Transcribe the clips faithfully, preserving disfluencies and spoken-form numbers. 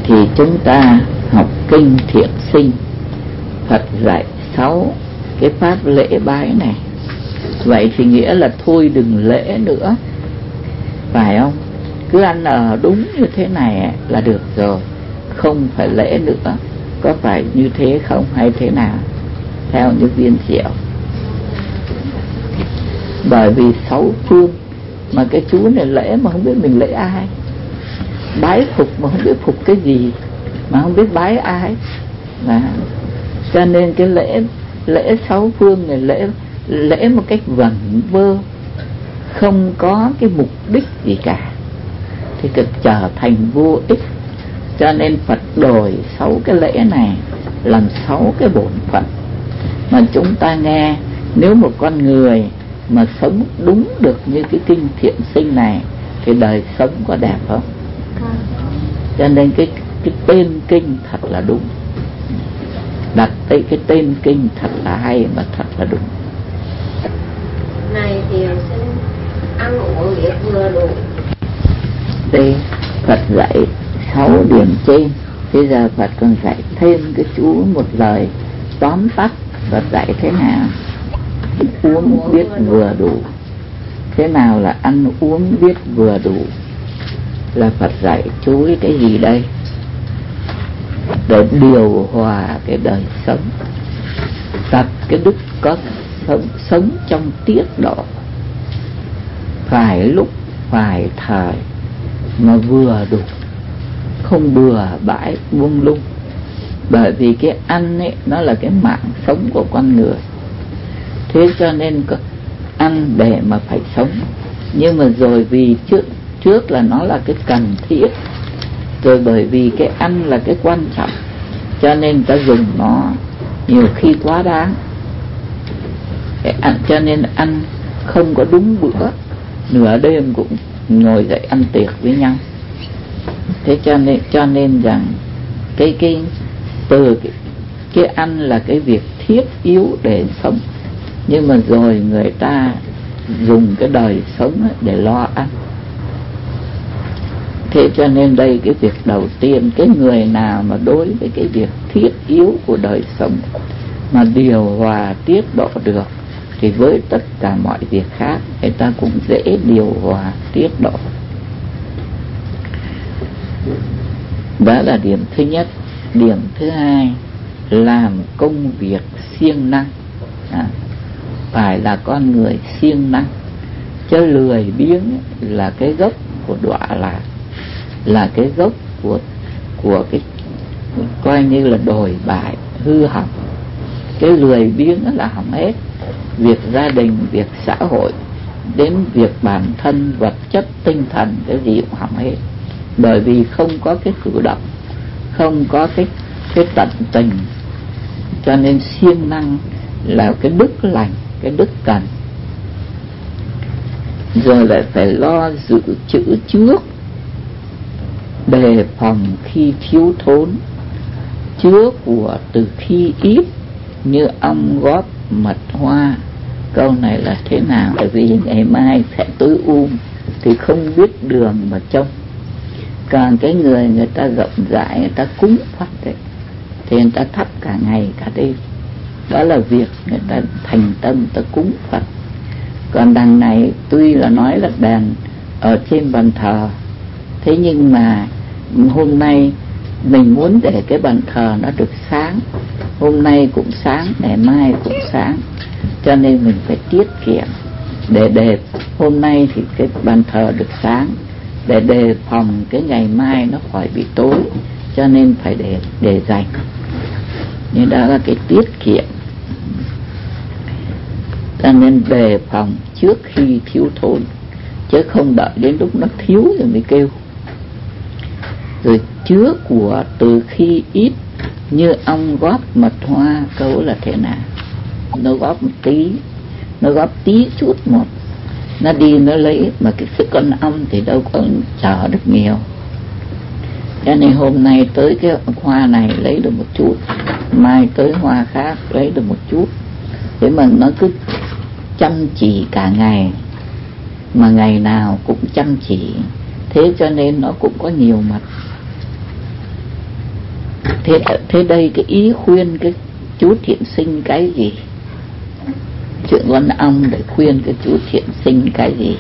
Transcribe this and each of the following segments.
thì chúng ta học kinh Thiện Sinh, Phật dạy sáu cái pháp lễ bái này. Vậy thì nghĩa là thôi đừng lễ nữa, phải không? Cứ ăn ở đúng như thế này là được rồi, không phải lễ nữa. Có phải như thế không hay thế nào? Theo như Viên Diệu. Bởi vì sáu phương mà cái chú này lễ mà không biết mình lễ ai, bái phục mà không biết phục cái gì, mà không biết bái ai. Và cho nên cái lễ lễ sáu phương này lễ lễ một cách vẩn vơ, không có cái mục đích gì cả, thì cực trở thành vô ích. Cho nên Phật đổi sáu cái lễ này làm sáu cái bổn phận mà chúng ta nghe. Nếu một con người mà sống đúng được như cái kinh Thiện Sinh này thì đời sống có đẹp không? Cho nên cái cái tên kinh thật là đúng, đặt cái cái tên kinh thật là hay mà thật là đúng. Này thì sẽ ăn uống biết vừa đủ. Đây Phật dạy sáu điểm trên, bây giờ Phật còn dạy thêm cái chú một lời tóm tắt. Phật dạy thế nào? Uống biết vừa đủ. Thế nào là ăn uống biết vừa đủ? Là Phật dạy chú ý cái gì đây? Để điều hòa cái đời sống, tập cái đức có sống, sống trong tiết độ, phải lúc phải thời mà vừa đủ, không bừa bãi buông lung. Bởi vì cái ăn ấy nó là cái mạng sống của con người, thế cho nên ăn để mà phải sống. Nhưng mà rồi vì trước trước là nó là cái cần thiết, rồi bởi vì cái ăn là cái quan trọng, cho nên ta dùng nó nhiều khi quá đáng. Cái ăn, cho nên ăn không có đúng bữa, nửa đêm cũng ngồi dậy ăn tiệc với nhau. Thế cho nên cho nên rằng cái cái từ cái, cái ăn là cái việc thiết yếu để sống, nhưng mà rồi người ta dùng cái đời sống để lo ăn. Thế cho nên đây cái việc đầu tiên, cái người nào mà đối với cái việc thiết yếu của đời sống mà điều hòa tiết độ được, thì với tất cả mọi việc khác người ta cũng dễ điều hòa tiết độ. Đó là điểm thứ nhất. Điểm thứ hai, làm công việc siêng năng. à, Phải là con người siêng năng, chứ lười biếng là cái gốc của đọa lạc, là cái gốc của của cái coi như là đồi bại hư hỏng. Cái lười biếng là hỏng hết, việc gia đình, việc xã hội, đến việc bản thân vật chất tinh thần, cái gì cũng hỏng hết. Bởi vì không có cái cử động, không có cái cái tận tình. Cho nên siêng năng là cái đức lành, cái đức cần. Rồi lại phải lo dự trữ trước, đề phòng khi thiếu thốn, chứa của từ khi ít, như ong góp mật hoa. Câu này là thế nào? Bởi vì ngày mai sẽ tối um thì không biết đường mà trông. Còn cái người người ta rộng rãi, người ta cúng Phật đấy, thì người ta thắp cả ngày cả đêm. Đó là việc người ta thành tâm, người ta cúng Phật. Còn đằng này tuy là nói là đèn ở trên bàn thờ, thế nhưng mà hôm nay mình muốn để cái bàn thờ nó được sáng, hôm nay cũng sáng, ngày mai cũng sáng, cho nên mình phải tiết kiệm để đề hôm nay thì cái bàn thờ được sáng, để đề phòng cái ngày mai nó khỏi bị tối, cho nên phải để để dành. Nhưng đó là cái tiết kiệm, cho nên đề phòng trước khi thiếu thốn, chứ không đợi đến lúc nó thiếu rồi mới kêu. Rồi chứa của từ khi ít, như ong góp mật hoa. Câu là thế nào? Nó góp một tí, nó góp tí chút một, nó đi nó lấy, mà cái sức con ong thì đâu có chở được nhiều. Cho nên hôm nay tới cái hoa này lấy được một chút, mai tới hoa khác lấy được một chút. Thế mà nó cứ chăm chỉ cả ngày, mà ngày nào cũng chăm chỉ, thế cho nên nó cũng có nhiều mặt. thế thế đây cái ý khuyên cái chú thiện sinh cái gì? Chuyện con ong để khuyên cái chú thiện sinh cái gì?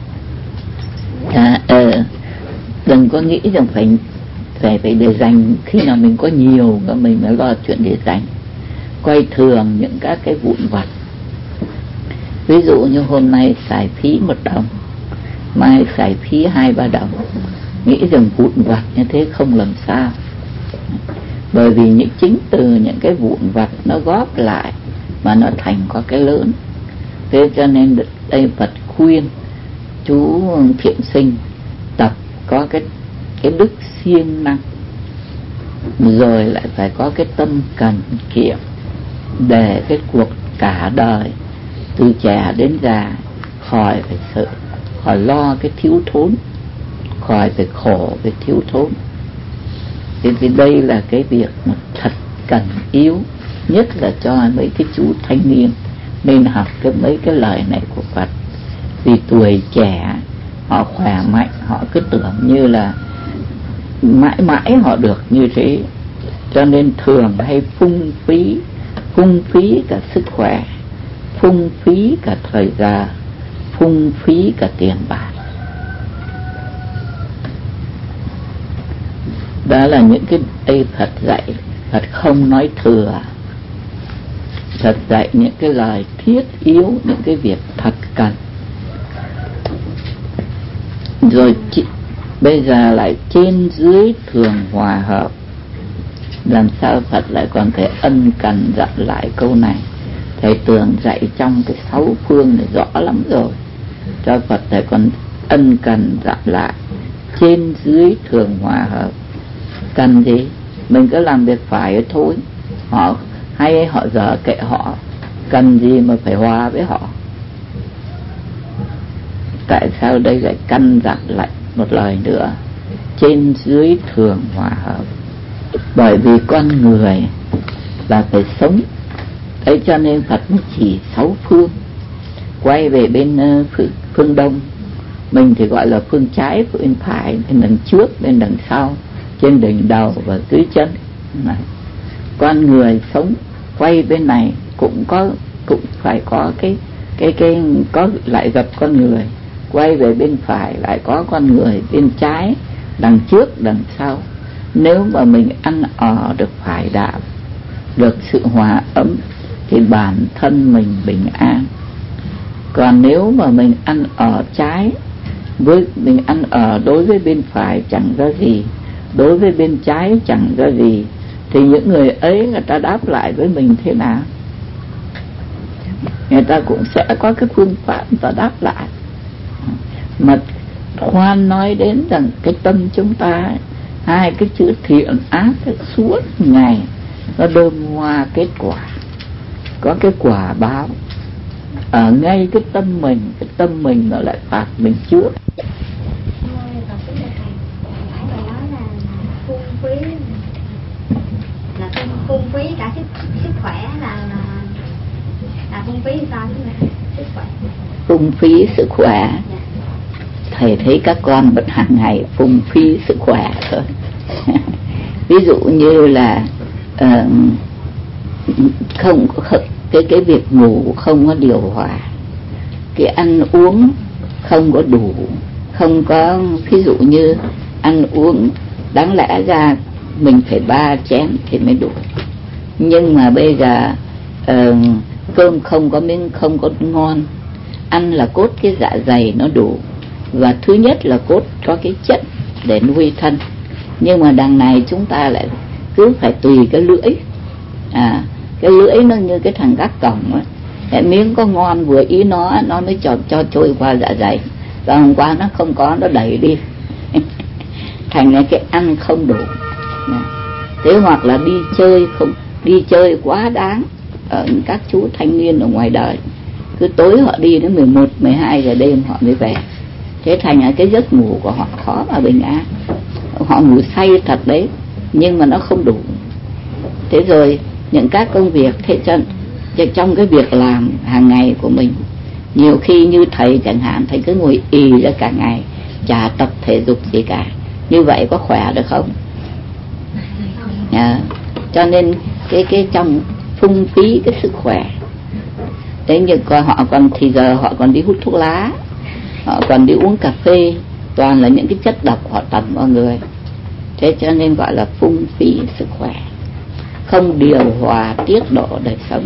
À, ờ, đừng có nghĩ rằng phải phải phải để dành, khi nào mình có nhiều rồi mình mới lo chuyện để dành. Coi thường những các cái vụn vặt. Ví dụ như hôm nay xài phí một đồng, mai xài phí hai ba đồng, nghĩ rằng vụn vặt như thế không làm sao. Bởi vì những chính từ những cái vụn vặt nó góp lại mà nó thành có cái lớn. Thế cho nên đây Phật khuyên chú thiện sinh tập có cái cái đức siêng năng, rồi lại phải có cái tâm cần kiệm, để cái cuộc cả đời từ trẻ đến già khỏi phải sợ, khỏi lo cái thiếu thốn, khỏi phải khổ về thiếu thốn. Thế thì đây là cái việc mà thật cần yếu, nhất là cho mấy cái chú thanh niên nên học cái mấy cái lời này của Phật. Vì tuổi trẻ họ khỏe mạnh, họ cứ tưởng như là mãi mãi họ được như thế, cho nên thường hay phung phí, phung phí cả sức khỏe, phung phí cả thời gian, phung phí cả tiền bạc. Đó là những cái đây Phật dạy. Phật không nói thừa, Phật dạy những cái lời thiết yếu, những cái việc thật cần. Rồi chị, bây giờ lại trên dưới thường hòa hợp. Làm sao Phật lại còn phải ân cần dặn lại câu này? Thầy tưởng dạy trong cái sáu phương này rõ lắm rồi, cho Phật thầy còn ân cần dặn lại trên dưới thường hòa hợp. Cần gì? Mình cứ làm việc phải thôi. Họ hay họ dở kệ họ, cần gì mà phải hòa với họ? Tại sao đây lại căn dặn lại một lời nữa, trên dưới thường hòa hợp? Bởi vì con người là phải sống. Đấy cho nên Phật mới chỉ sáu phương. Quay về bên uh, phương, phương Đông, mình thì gọi là phương trái, phương phải, bên đằng trước, bên đằng sau, trên đỉnh đầu và dưới chân này. Con người sống quay bên này cũng có, cũng phải có cái cái cái có lại gặp con người. Quay về bên phải lại có con người, bên trái, đằng trước, đằng sau. Nếu mà mình ăn ở được phải đạo, được sự hòa ấm, thì bản thân mình bình an. Còn nếu mà mình ăn ở trái, với mình ăn ở đối với bên phải chẳng ra gì, đối với bên trái chẳng ra gì, thì những người ấy người ta đáp lại với mình thế nào? Người ta cũng sẽ có cái phương pháp người ta đáp lại. Mà khoan nói đến rằng cái tâm chúng ta, hai cái chữ thiện ác suốt ngày nó đơm hoa kết quả, có cái quả báo ở ngay cái tâm mình. Cái tâm mình nó lại phạt mình trước. Phung phí cả sức, sức khỏe là là, là phung phí sao chứ? Sức khỏe. Phung phí sức khỏe. Dạ. Thầy thấy các con vẫn hàng ngày phung phí sức khỏe thôi. Ví dụ như là uh, không cái cái việc ngủ không có điều hòa, cái ăn uống không có đủ, không có, ví dụ như ăn uống đáng lẽ ra mình phải ba chén thì mới đủ, nhưng mà bây giờ uh, cơm không có miếng, không có ngon. Ăn là cốt cái dạ dày nó đủ, và thứ nhất là cốt có cái chất để nuôi thân. Nhưng mà đằng này chúng ta lại cứ phải tùy cái lưỡi. À, cái lưỡi nó như cái thằng gác cổng ấy. Cái miếng có ngon vừa ý nó, nó mới cho, cho trôi qua dạ dày. Và hôm qua nó không có, nó đẩy đi. Thành ra cái ăn không đủ. Thế hoặc là đi chơi không, đi chơi quá đáng. Ở các chú thanh niên ở ngoài đời, cứ tối họ đi đến mười một, mười hai giờ đêm họ mới về. Thế thành ra cái giấc ngủ của họ khó mà bình an. Họ ngủ say thật đấy, nhưng mà nó không đủ. Thế rồi những các công việc, thế cho, trong cái việc làm hàng ngày của mình, nhiều khi như thầy chẳng hạn, thầy cứ ngồi ì ra cả ngày, chả tập thể dục gì cả. Như vậy có khỏe được không? À, Cho nên cái cái trong phung phí cái sức khỏe. Thế nhưng còn họ còn thì giờ họ còn đi hút thuốc lá, họ còn đi uống cà phê, toàn là những cái chất độc họ tẩm vào người. Thế cho nên gọi là phung phí sức khỏe, không điều hòa tiết độ đời sống.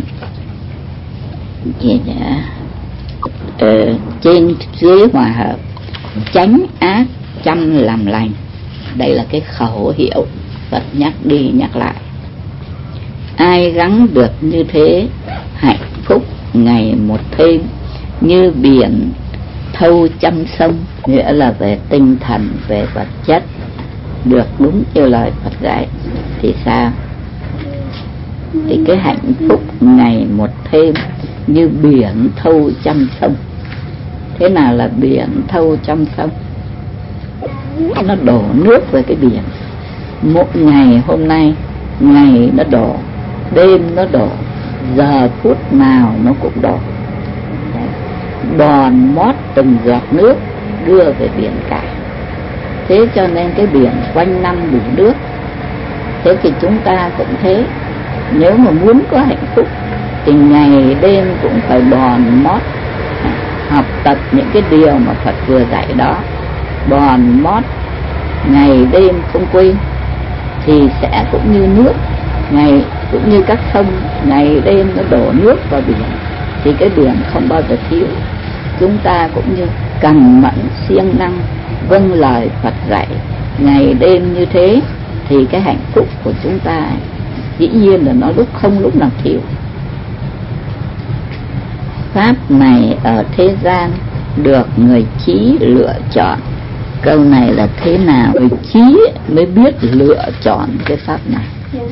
Ờ, trên dưới hòa hợp, tránh ác chăm làm lành. Đây là cái khẩu hiệu Phật nhắc đi nhắc lại. Ai gắng được như thế, hạnh phúc ngày một thêm, như biển thâu trăm sông. Nghĩa là về tinh thần, về vật chất được đúng như lời Phật dạy thì sao? Thì cái hạnh phúc ngày một thêm, như biển thâu trăm sông. Thế nào là biển thâu trăm sông? Nó đổ nước về cái biển. Một ngày hôm nay, ngày nó đổ, đêm nó đổ, giờ phút nào nó cũng đổ. Đòn mót từng giọt nước đưa về biển cả. Thế cho nên cái biển quanh năm đủ nước. Thế thì chúng ta cũng thế. Nếu mà muốn có hạnh phúc thì ngày đêm cũng phải đòn mót, học tập những cái điều mà Phật vừa dạy đó, đòn mót ngày đêm không quên, thì sẽ cũng như nước, ngày cũng như các sông, ngày đêm nó đổ nước vào biển, thì cái biển không bao giờ thiếu. Chúng ta cũng như cần mẫn siêng năng vâng lời Phật dạy ngày đêm như thế, thì cái hạnh phúc của chúng ta dĩ nhiên là nó lúc không lúc nào thiếu. Pháp này ở thế gian được người trí lựa chọn. Câu này là thế nào? Người trí mới biết lựa chọn cái pháp này.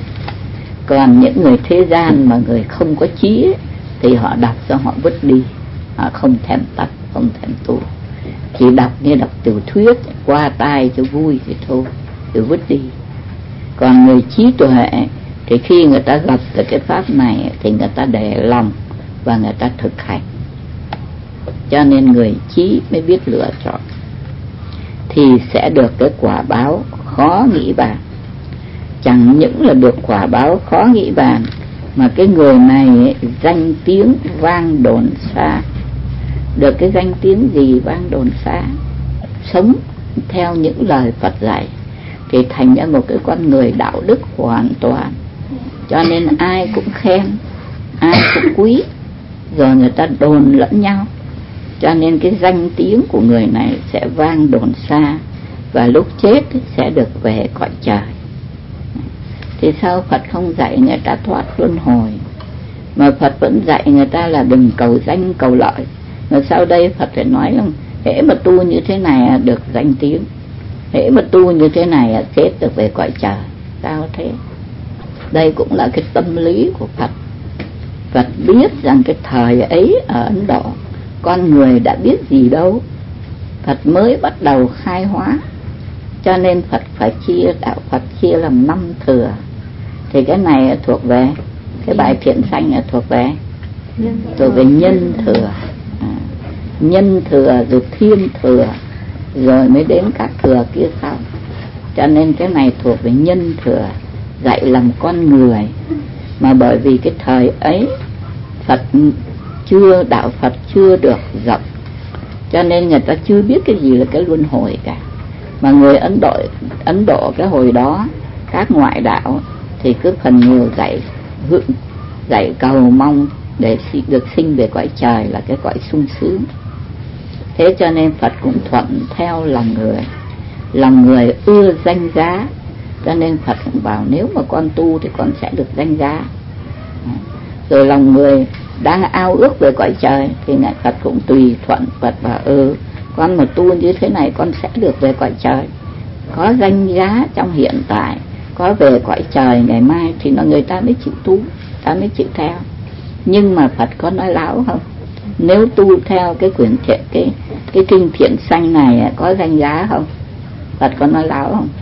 Còn những người thế gian mà người không có trí thì họ đọc cho họ vứt đi, họ không thèm tập, không thèm tu, chỉ đọc như đọc tiểu thuyết qua tai cho vui thì thôi, thì vứt đi. Còn người trí tuệ thì khi người ta gặp được cái pháp này thì người ta để lòng và người ta thực hành. Cho nên người trí mới biết lựa chọn, thì sẽ được cái quả báo khó nghĩ bàn. Chẳng những là được quả báo khó nghĩ bàn, mà cái người này danh tiếng vang đồn xa. Được cái danh tiếng gì vang đồn xa? Sống theo những lời Phật dạy thì thành ra một cái con người đạo đức hoàn toàn. Cho nên ai cũng khen, ai cũng quý, rồi người ta đồn lẫn nhau. Cho nên cái danh tiếng của người này sẽ vang đồn xa, và lúc chết sẽ được về cõi trời. Thì sao Phật không dạy người ta thoát luân hồi, mà Phật vẫn dạy người ta là đừng cầu danh cầu lợi? Mà sau đây Phật phải nói rằng hễ mà tu như thế này được danh tiếng, hễ mà tu như thế này chết được về cõi trời. Sao thế? Đây cũng là cái tâm lý của Phật. Phật biết rằng cái thời ấy ở Ấn Độ con người đã biết gì đâu, Phật mới bắt đầu khai hóa. Cho nên Phật phải chia, đạo Phật chia làm năm thừa. Thì cái này thuộc về, cái bài thiện sanh là thuộc về thuộc về nhân thừa, à, nhân thừa rồi thiên thừa, rồi mới đến các thừa kia sau. Cho nên cái này thuộc về nhân thừa, dạy làm con người. Mà bởi vì cái thời ấy Phật chưa, đạo Phật chưa được rộng, cho nên người ta chưa biết cái gì là cái luân hồi cả. Mà người Ấn Độ Ấn Độ cái hồi đó, các ngoại đạo thì cứ phần nhiều dạy hưởng, dạy cầu mong để được sinh về cõi trời, là cái cõi sung sướng. Thế cho nên Phật cũng thuận theo lòng người, lòng người ưa danh giá, cho nên Phật cũng bảo nếu mà con tu thì con sẽ được danh giá. Rồi lòng người đang ao ước về cõi trời thì Ngài Phật cũng tùy thuận. Phật bảo ừ, con mà tu như thế này con sẽ được về cõi trời, có danh giá trong hiện tại, có về cõi trời ngày mai, thì nó người ta mới chịu tu, ta mới chịu theo. Nhưng mà Phật có nói láo không? Nếu tu theo cái quyển thiện, cái cái kinh thiện sanh này có danh giá không? Phật có nói láo không?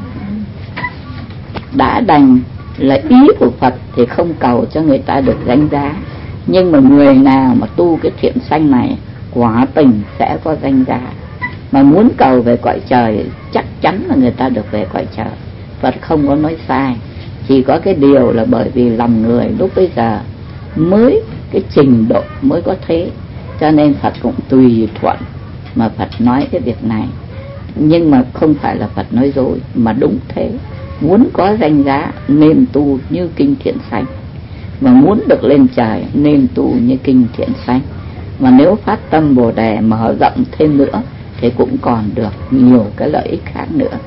Đã đành là ý của Phật thì không cầu cho người ta được danh giá, nhưng mà người nào mà tu cái thiện sanh này quả tình sẽ có danh giá. Mà muốn cầu về cõi trời chắc chắn là người ta được về cõi trời. Phật không có nói sai, Chỉ có cái điều là bởi vì lòng người lúc bây giờ mới cái trình độ mới có thế, cho nên Phật cũng tùy thuận mà Phật nói cái việc này. Nhưng mà không phải là Phật nói dối, mà đúng thế. Muốn có danh giá nên tu như kinh Thiện Sanh, mà muốn được lên trời nên tu như kinh Thiện Sanh. Mà nếu phát tâm Bồ Đề mở rộng thêm nữa thì cũng còn được nhiều cái lợi ích khác nữa.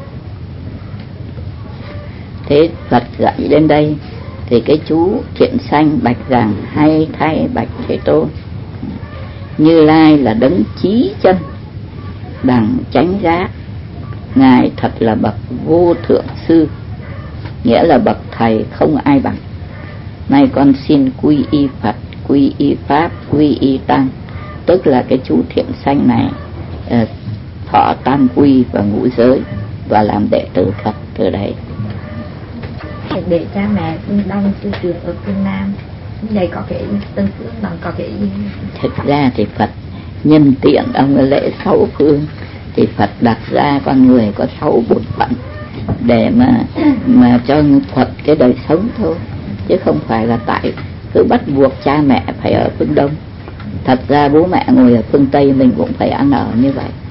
Thế Phật dạy đến đây thì cái chú Thiện Sanh bạch rằng: hay thay bạch Thế Tôn, Như Lai là đấng chí chân đẳng chánh giác, Ngài thật là bậc vô thượng sư, nghĩa là bậc thầy không ai bằng. Nay con xin quy y Phật, quy y Pháp, quy y Tăng. Tức là cái chú Thiện Sanh này uh, thọ tam quy và ngũ giới và làm đệ tử Phật từ đấy. Để cha mẹ phương Đông sư trưởng ở phương Nam đây có cái tư phương bằng có cái gì? Thực ra thì Phật nhân tiện ông lễ sáu phương thì Phật đặt ra con người có sáu bổn phận để mà mà cho Phật cái đời sống thôi, chứ không phải là tại cứ bắt buộc cha mẹ phải ở phương Đông. Thật ra bố mẹ ngồi ở phương Tây mình cũng phải ăn ở như vậy.